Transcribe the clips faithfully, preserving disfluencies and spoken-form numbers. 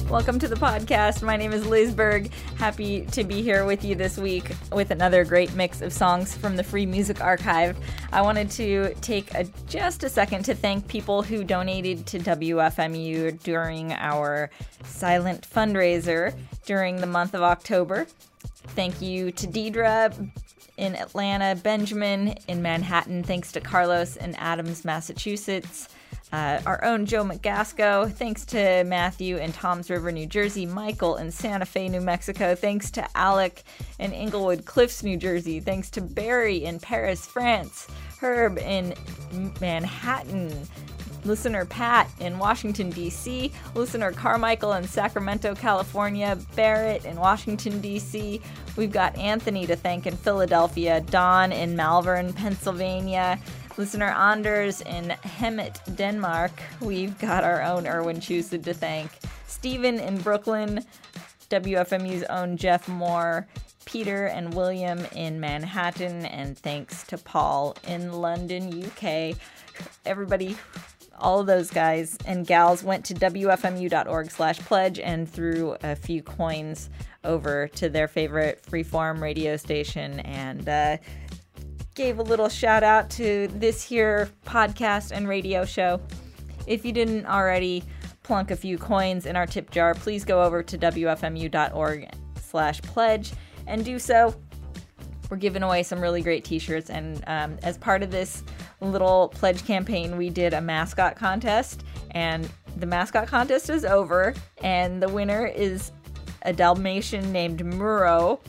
Welcome to the podcast. My name is Liz Berg. Happy to be here with you this week with another great mix of songs from the Free Music Archive. I wanted to take a, just a second to thank people who donated to W F M U during our silent fundraiser during the month of October. Thank you to Deidre in Atlanta, Benjamin in Manhattan, thanks to Carlos in Adams, Massachusetts. Uh, our own Joe McGasco, thanks to Matthew in Toms River, New Jersey, Michael in Santa Fe, New Mexico, thanks to Alec in Inglewood Cliffs, New Jersey, thanks to Barry in Paris, France, Herb in Manhattan, listener Pat in Washington, D C, listener Carmichael in Sacramento, California, Barrett in Washington, D C, we've got Anthony to thank in Philadelphia, Don in Malvern, Pennsylvania, listener Anders in Hemet, Denmark. We've got our own Erwin Chused to thank. Stephen in Brooklyn, W F M U's own Jeff Moore, Peter and William in Manhattan, and thanks to Paul in London, U K. Everybody, all of those guys and gals went to W F M U dot org slash pledge and threw a few coins over to their favorite freeform radio station and uh, gave a little shout out to this here podcast and radio show. If you didn't already plunk a few coins in our tip jar, please go over to W F M U dot org slash pledge and do so. We're giving away some really great t-shirts, and um, as part of this little pledge campaign, we did a mascot contest, and the mascot contest is over, and the winner is a Dalmatian named Muro,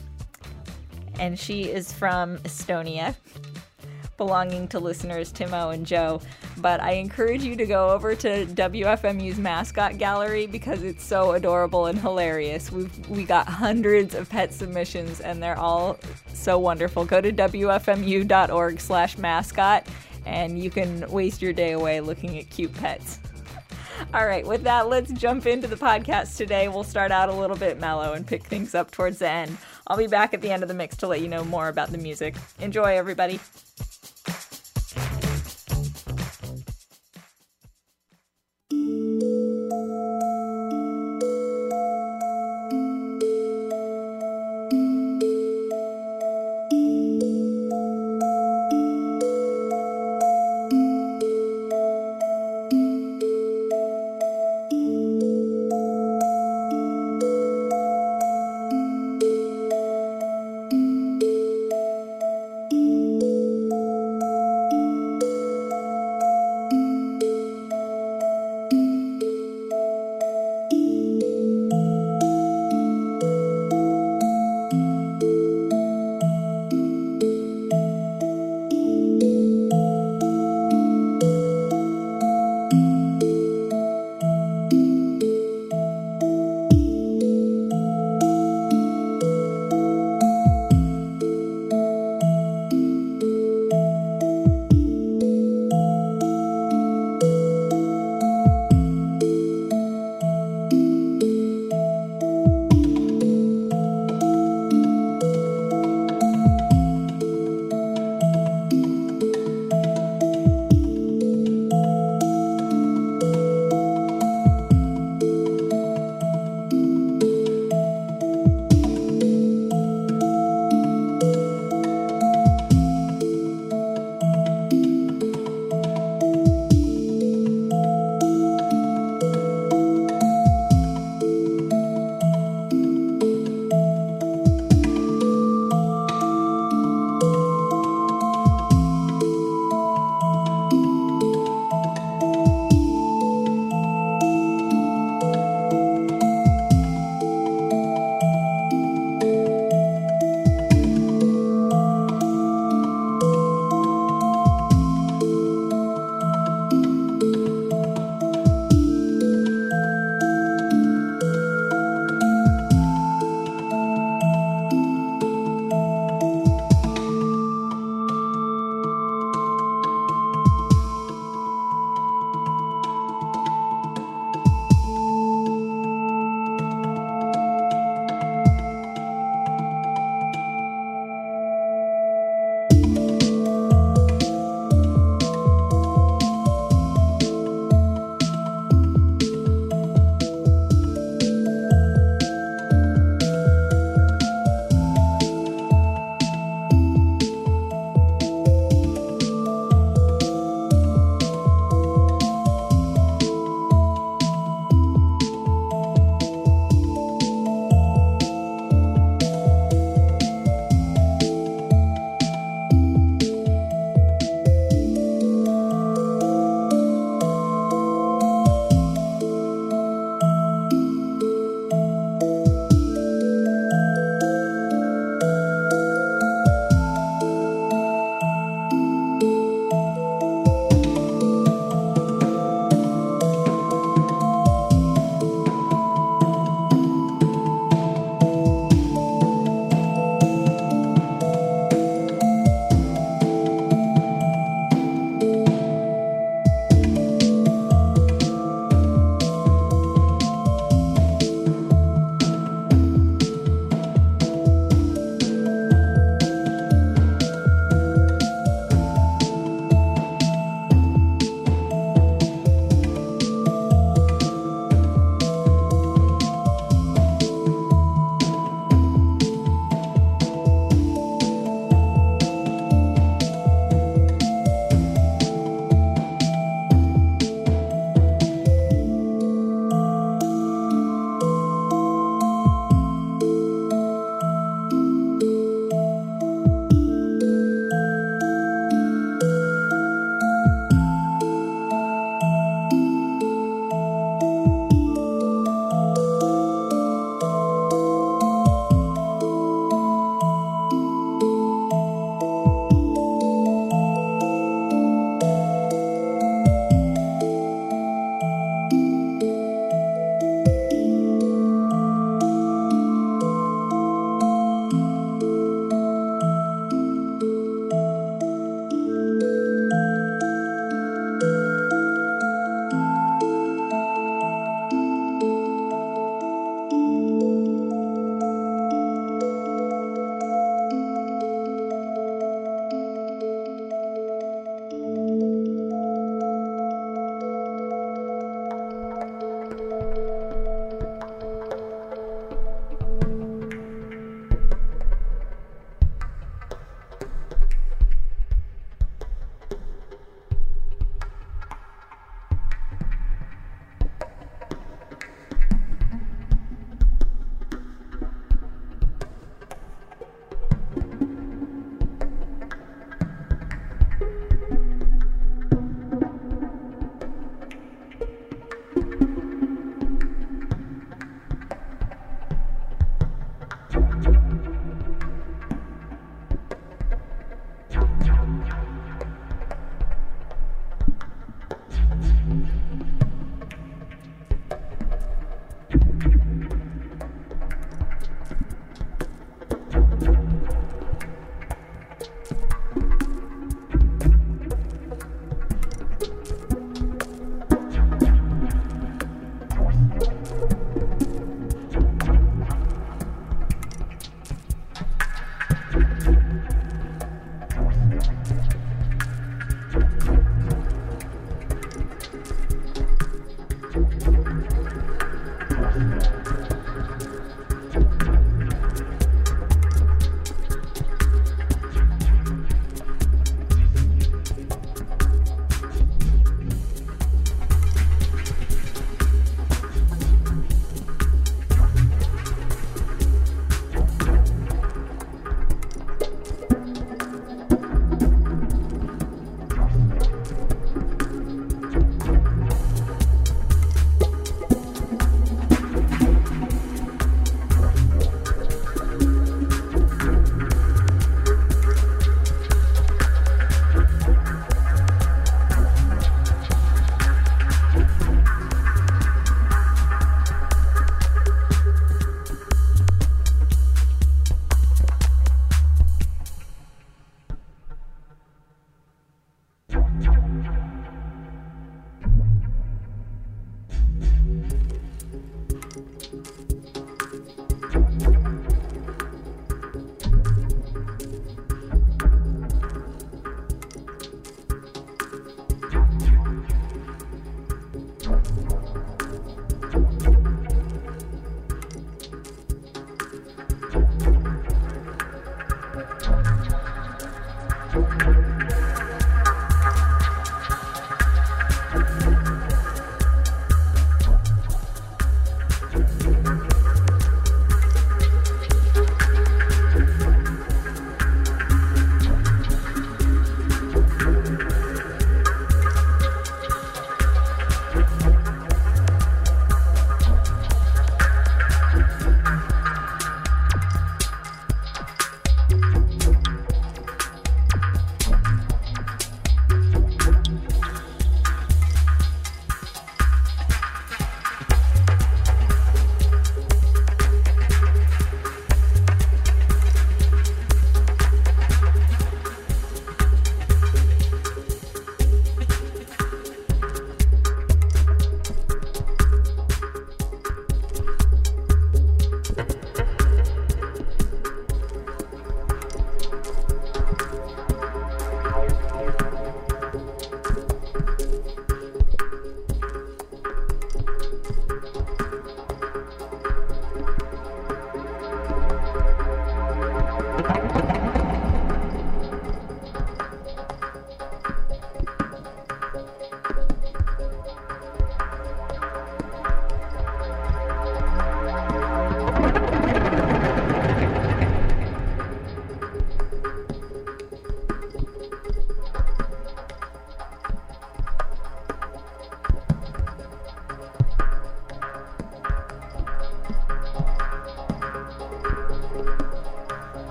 and she is from Estonia, belonging to listeners Timo and Joe. But I encourage you to go over to W F M U's mascot gallery because it's so adorable and hilarious. We've we got hundreds of pet submissions and they're all so wonderful. Go to W F M U dot org slash mascot and you can waste your day away looking at cute pets. All right, with that, let's jump into the podcast today. We'll start out a little bit mellow and pick things up towards the end. I'll be back at the end of the mix to let you know more about the music. Enjoy, everybody.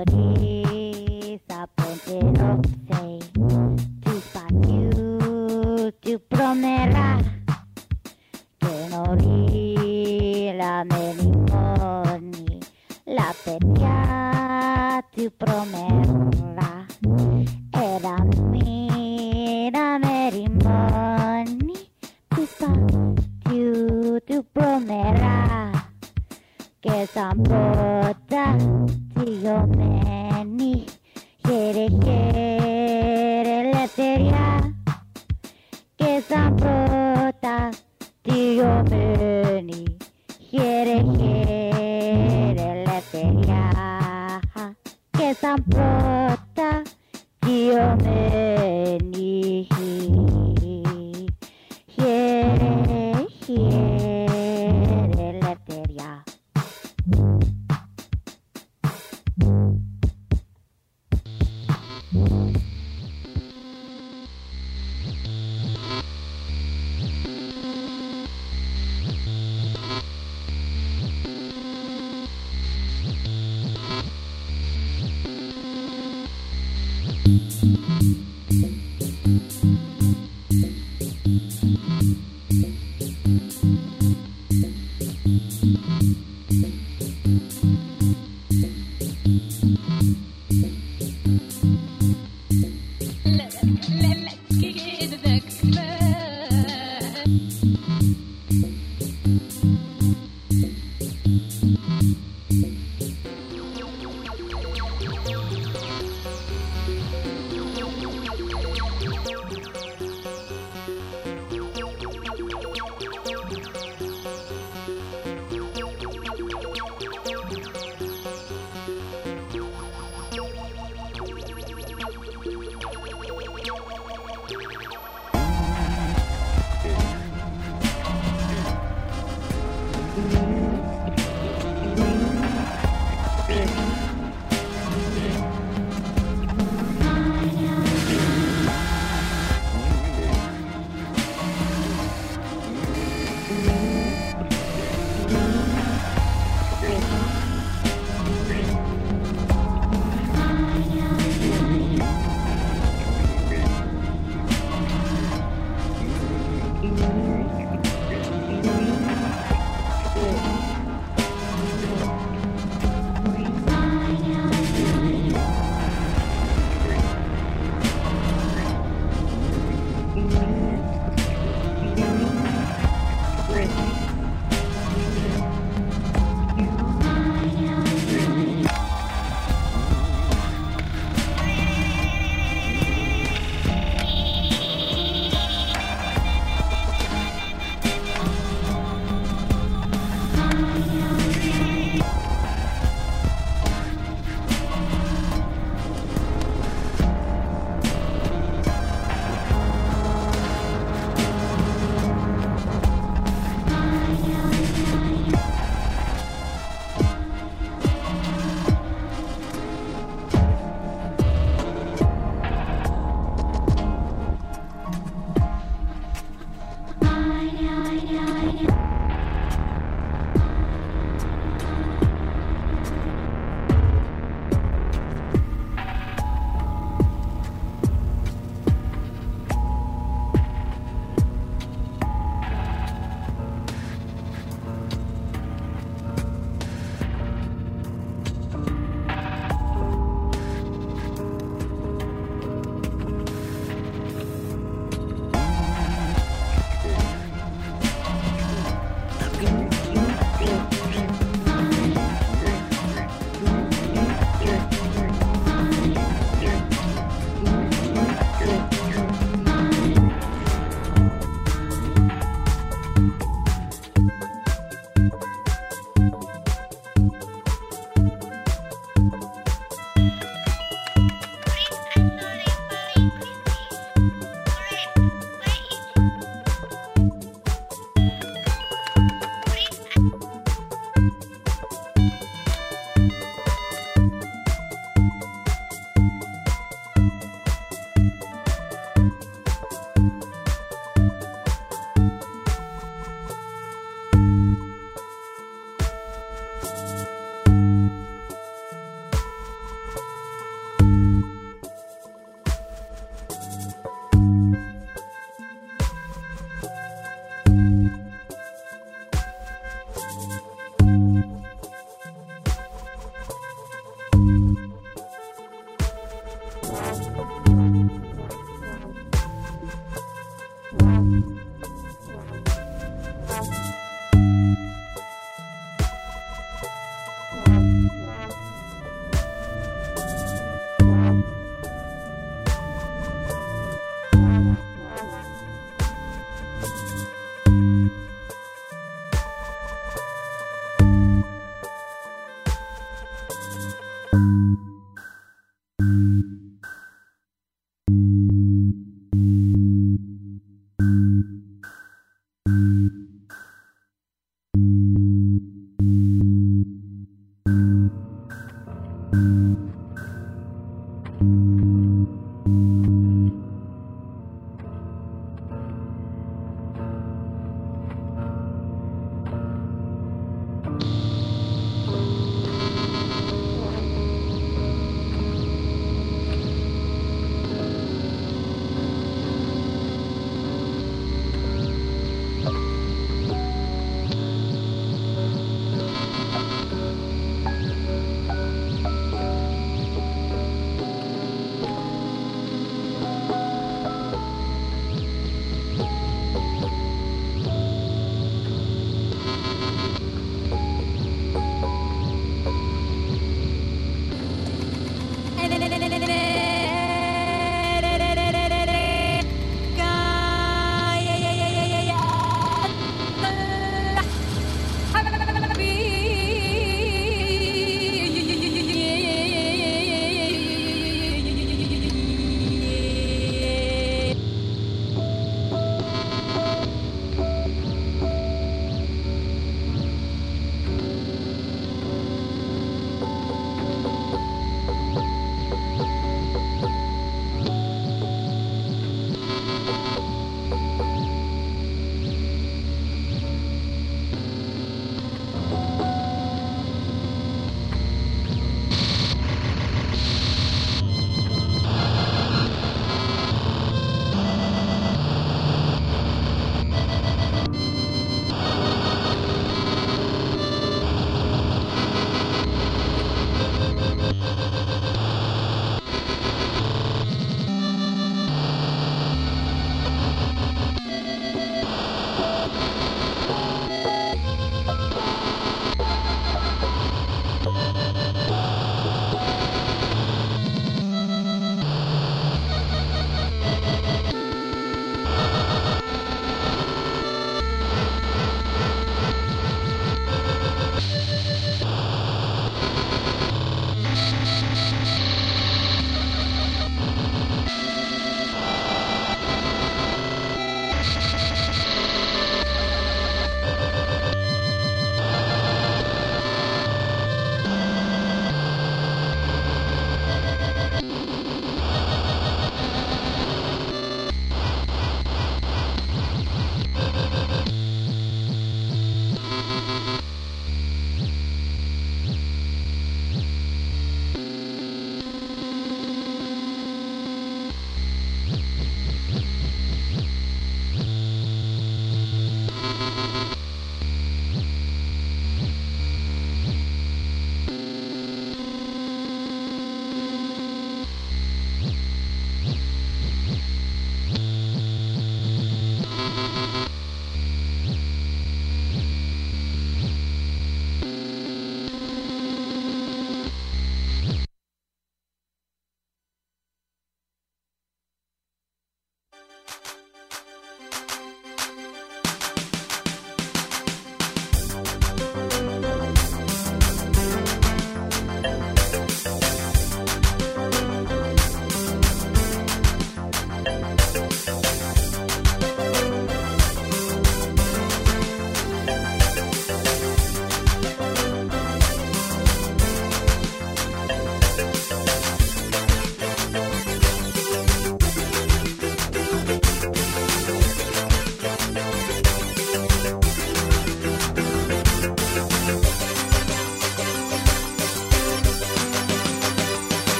notice appointed of say to fuck you to promera que no ri la merimoni la petia tu promera era mi la merimoni tu fuck you to promera que sampota Dio meni Here here letteria Che sampota Dio meni Here here letteria Che sampota Dio meni Here here letteria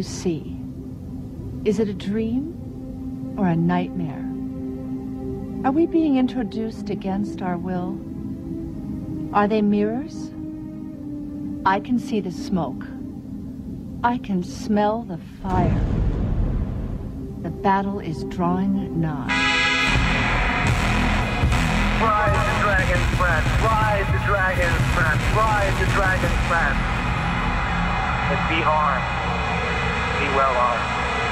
you see? Is it a dream or a nightmare? Are we being introduced against our will? Are they mirrors? I can see the smoke. I can smell the fire. The battle is drawing nigh. Rise the dragon's breath, rise the dragon's breath, rise the dragon's breath. But be armed, be well armed.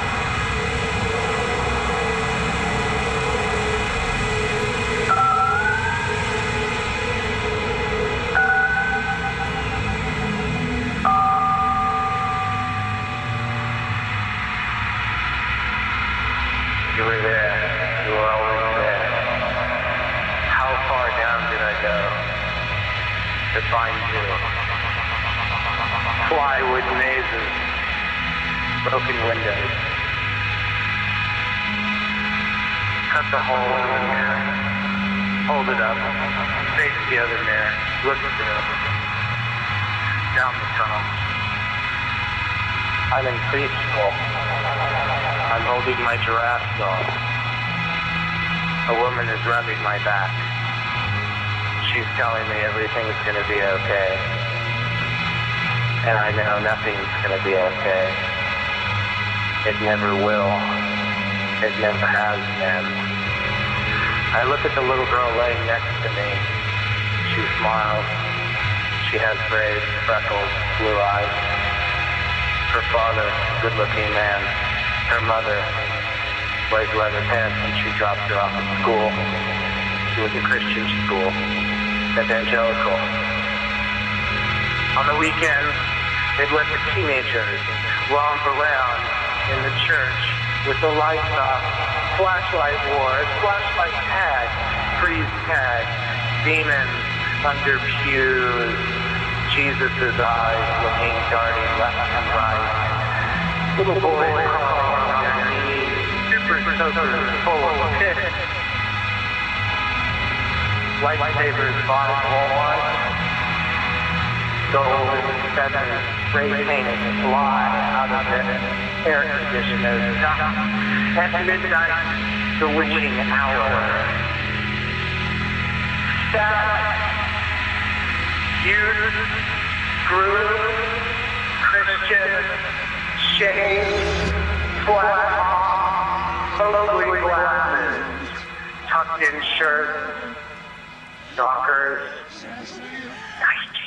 You were there. You were always there. How far down did I go to find you? Plywood mazes, broken windows. Cut the hole in the mirror. Hold it up. Face the other mirror. Look through. Down the tunnel. I'm in preschool. I'm holding my giraffe doll. A woman is rubbing my back. She's telling me everything's gonna be okay. And I know nothing's gonna be okay. It never will. It never has been. I look at the little girl laying next to me. She smiles. She has braids, freckles, blue eyes. Her father, good-looking man. Her mother wears leather pants and she dropped her off at school. She was a Christian school, evangelical. On the weekends, they'd let the teenagers romp around in the church with the lights off, flashlight wars, flashlight tag, freeze tag, demons under pews, Jesus' eyes looking, darting left and right. Little boys crawling on their knees, super soakers full of piss. Lightsabers bought at Walmart. Gold and feathers spray painted fly out of the air conditioners. At midnight, the witching hour. Sad, youth, groove, Christian, shade, flat, ugly glasses, tucked in shirts, stalkers, Nike.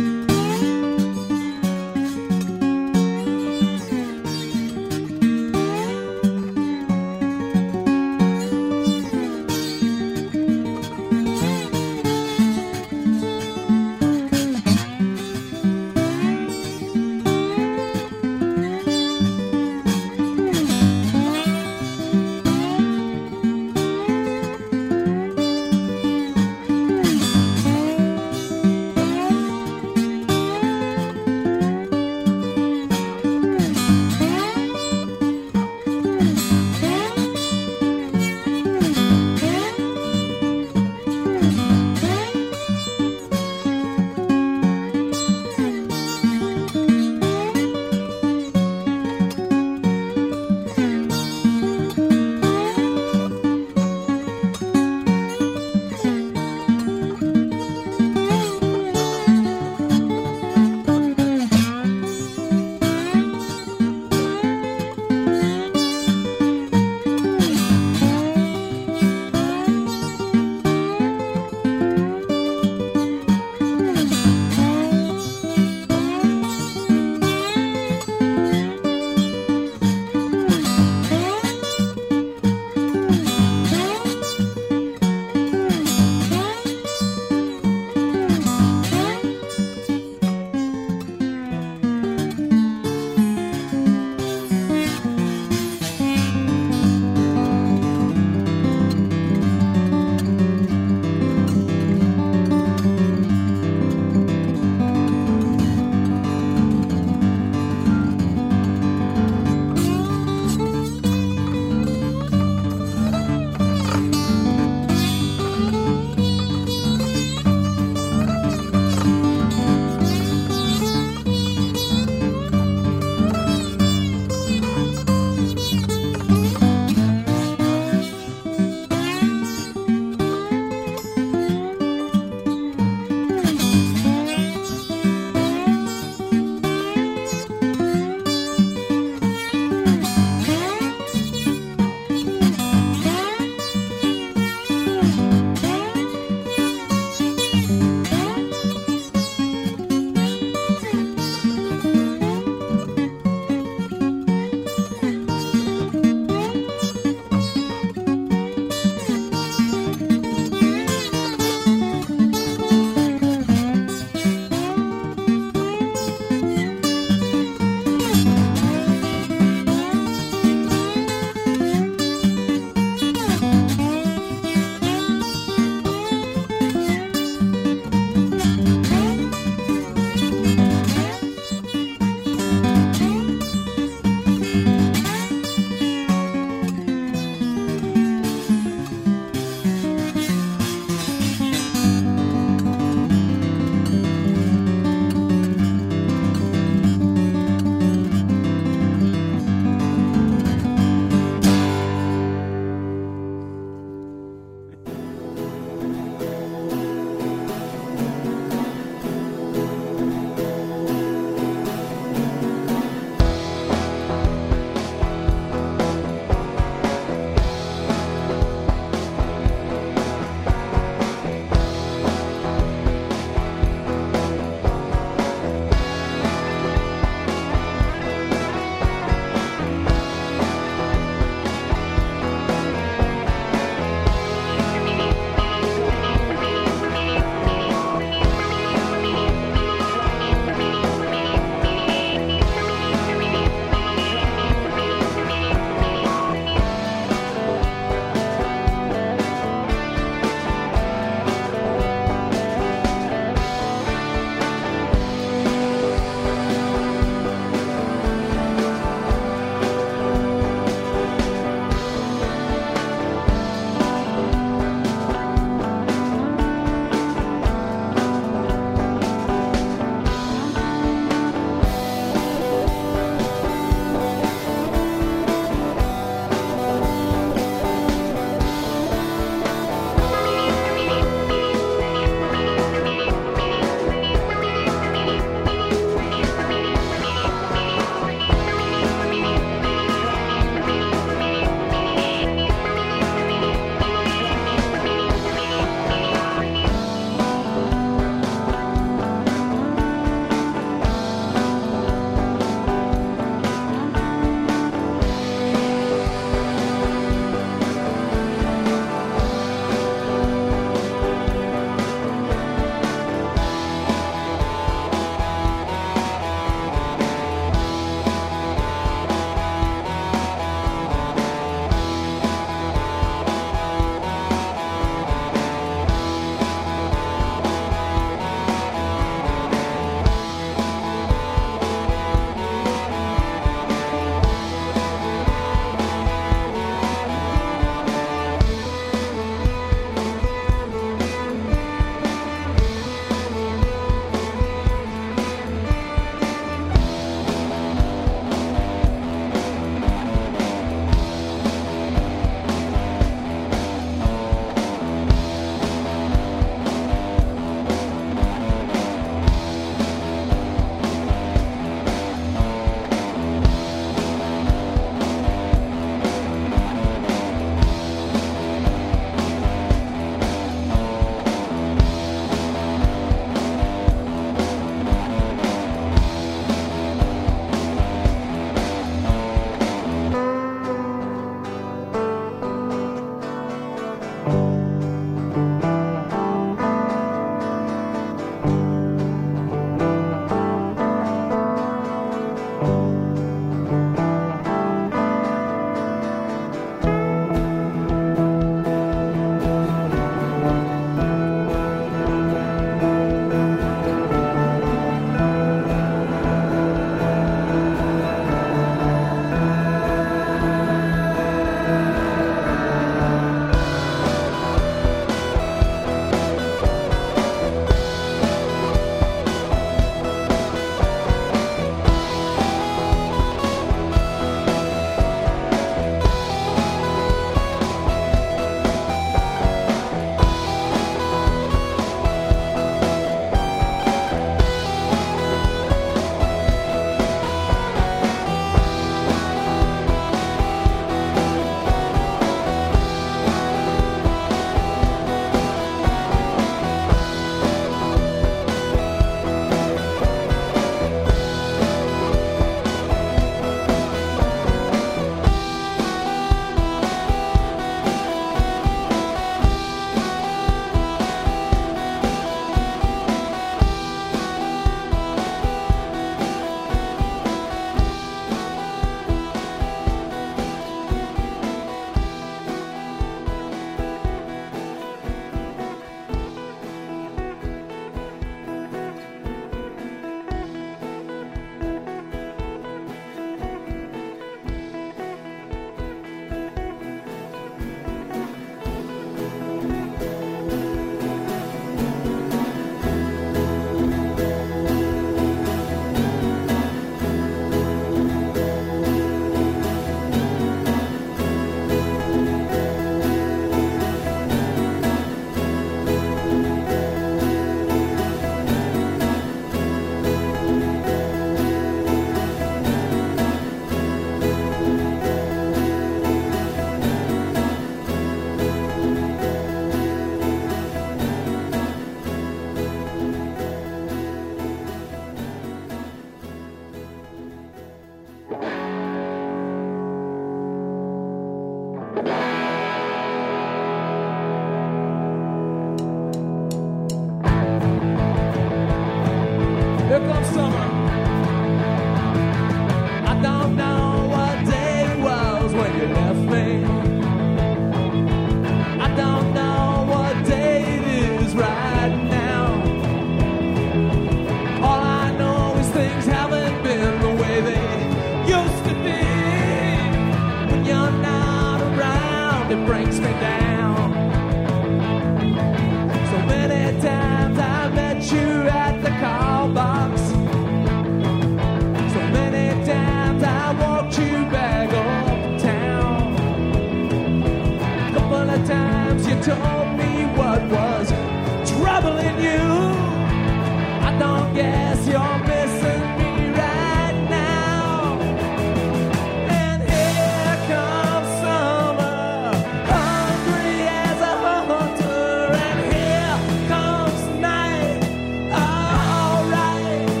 told me what was troubling you. I don't guess you're missing me right now. And here comes summer, hungry as a hunter. And here comes night, alright.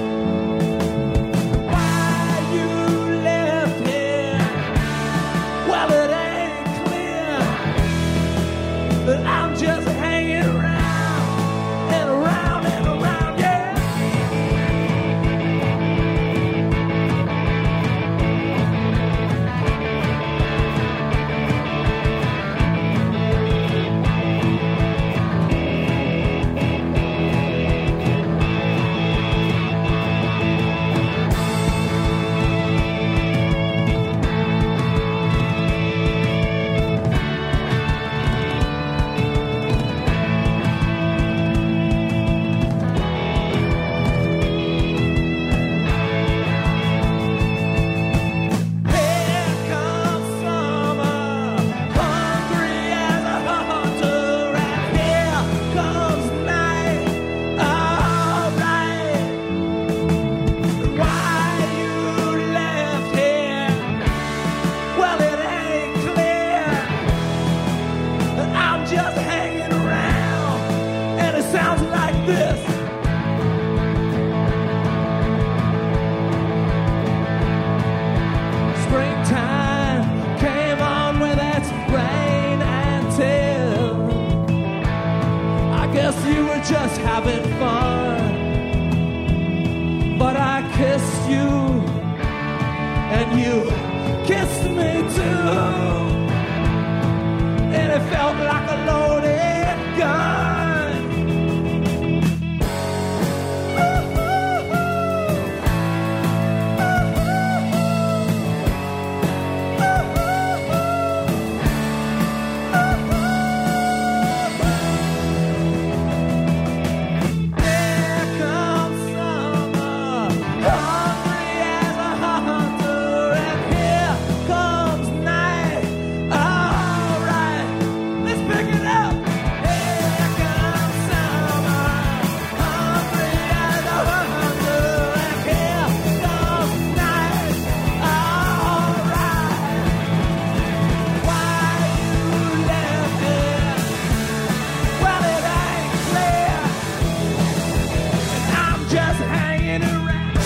Why you left here? Well, it ain't clear, but I'm just hanging around and around and around, yeah. Here comes summer, hungry as a hunter, and here comes night, alright. Why you left here? Well, it ain't clear, but I'm just hanging around, and it sounds like this. Springtime came on with its rain and tears. I guess you were just having fun, but I kissed you and you kissed me too, and it felt like a loaded gun. Here comes summer, hungry as a hunter, and here comes night. Alright, let's pick it up. Here comes summer, hungry as a hunter, and here comes night. Alright, why you left here? Well, it ain't clear. I'm just hanging around.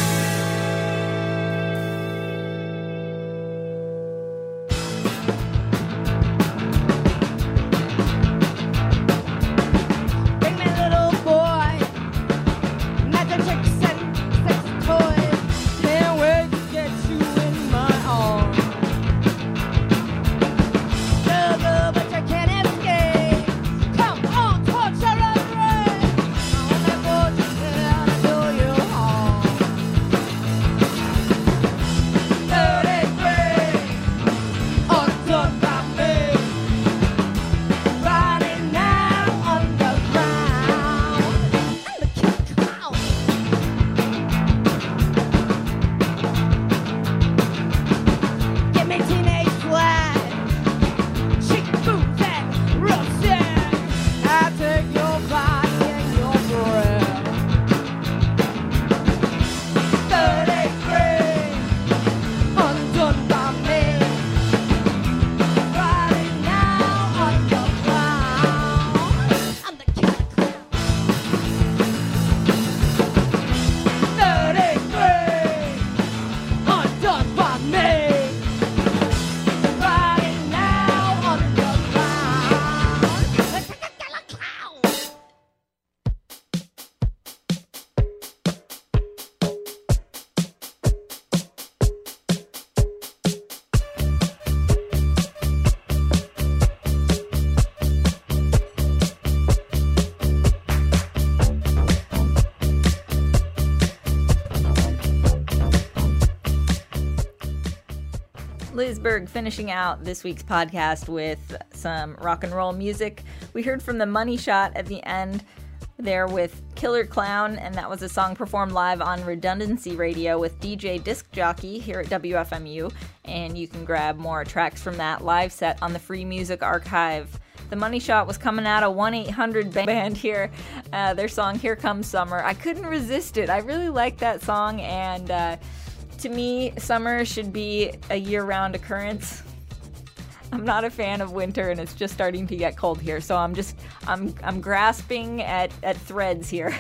Bring me little boy, magic and sex toys. Can't wait to get you in my arms. Sugar, but you can't escape. Come on, torture and rain. I only put you here to do you harm. Thirty-three, undone by me. Riding now underground. I'm the kid clown. Give me teenage swag. Chic boots and rough shag. I take your body and your breath. Thirty-three, undone by me. Riding now underground. I'm the killer clown. Thirty-three, undone by me. Riding now underground. The killer clown. Liz Berg finishing out this week's podcast with some rock and roll music. We heard from the Money Shot at the end there with Killer Clown, and that was a song performed live on Redundancy Radio with D J Disc Jockey here at W F M U, and you can grab more tracks from that live set on the Free Music Archive. The Money Shot was coming out of one eight hundred band here. Uh, their song, Here Comes Summer. I couldn't resist it. I really like that song, and uh, to me, summer should be a year-round occurrence. I'm not a fan of winter, and it's just starting to get cold here, so I'm just, I'm I'm grasping at, at threads here.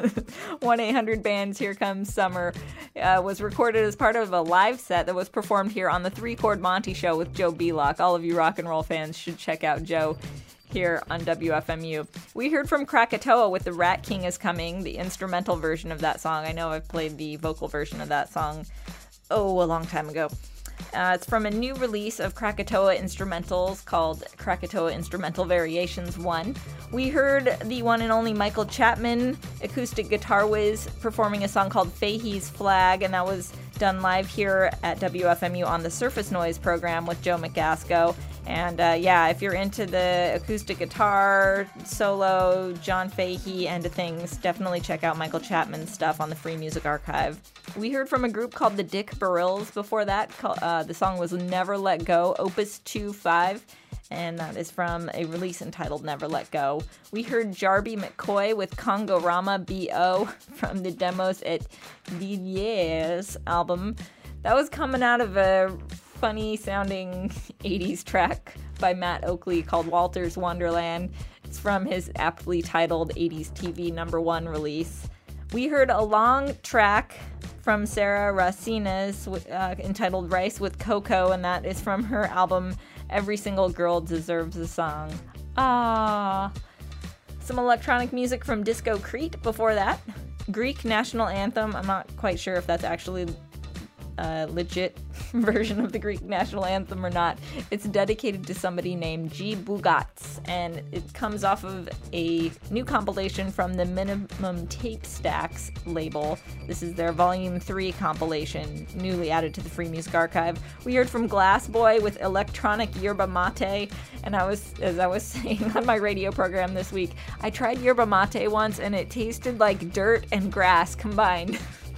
one eight hundred band's Here Comes Summer uh, was recorded as part of a live set that was performed here on the Three Chord Monty Show with Joe Belock. All of you rock and roll fans should check out Joe here on W F M U. We heard from Krakatoa with The Rat King Is Coming, the instrumental version of that song. I know I've played the vocal version of that song, oh, a long time ago. Uh, it's from a new release of Krakatoa instrumentals called Krakatoa Instrumental Variations one. We heard the one and only Michael Chapman, acoustic guitar whiz, performing a song called Fahey's Flag, and that was done live here at W F M U on the Surface Noise program with Joe McGasco. And uh, yeah, if you're into the acoustic guitar, solo, John Fahey end of things, definitely check out Michael Chapman's stuff on the Free Music Archive. We heard from a group called the Dick Barills before that. Uh, the song was Never Let Go, Opus two five, and that is from a release entitled Never Let Go. We heard Jarby McCoy with Congo Rama B O from the Demos et Villiers album. That was coming out of a funny sounding eighties track by Matt Oakley called Walter's Wonderland. It's from his aptly titled eighties T V number one release. We heard a long track from Sarah Racines uh, entitled Rice with Cocoa, and that is from her album Every Single Girl Deserves a Song. Ah, some electronic music from Disco Crete before that. Greek National Anthem. I'm not quite sure if that's actually a legit version of the Greek National Anthem or not. It's dedicated to somebody named G. Bugats, and it comes off of a new compilation from the Minimum Tape Stacks label. This is their Volume three compilation, newly added to the Free Music Archive. We heard from Glass Boy with Electronic Yerba Mate, and I was, as I was saying on my radio program this week, I tried yerba mate once, and it tasted like dirt and grass combined.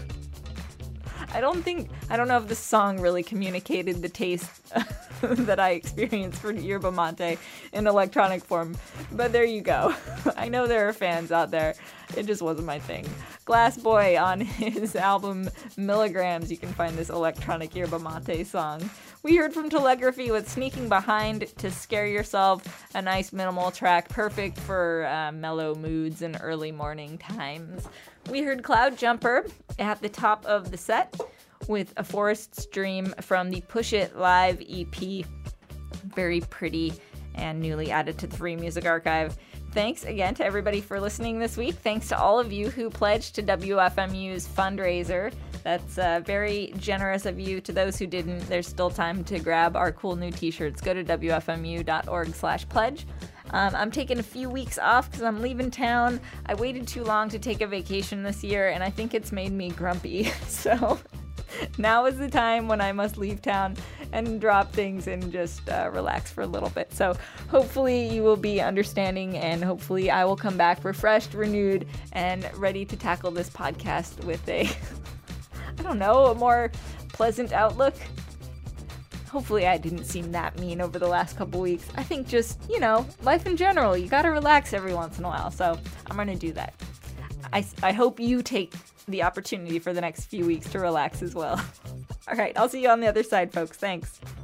I don't think, I don't know if this song really communicated the taste that I experienced for yerba mate in electronic form, but there you go. I know there are fans out there. It just wasn't my thing. Glass Boy on his album Milligrams, you can find this electronic yerba mate song. We heard from Telegraphy with Sneaking Behind to Scare Yourself, a nice minimal track, perfect for uh, mellow moods and early morning times. We heard Cloud Jumper at the top of the set with A Forest Stream from the Push It Live E P. Very pretty and newly added to the Free Music Archive. Thanks again to everybody for listening this week. Thanks to all of you who pledged to W F M U's fundraiser. That's uh, very generous of you. To those who didn't, there's still time to grab our cool new t-shirts. Go to W F M U dot org slash pledge. Um, I'm taking a few weeks off because I'm leaving town. I waited too long to take a vacation this year, and I think it's made me grumpy. So now is the time when I must leave town and drop things and just uh, relax for a little bit. So hopefully you will be understanding, and hopefully I will come back refreshed, renewed, and ready to tackle this podcast with a, I don't know, a more pleasant outlook. Hopefully I didn't seem that mean over the last couple weeks. I think just, you know, life in general, you gotta relax every once in a while. So I'm gonna do that. I, I hope you take the opportunity for the next few weeks to relax as well. All right, I'll see you on the other side, folks. Thanks.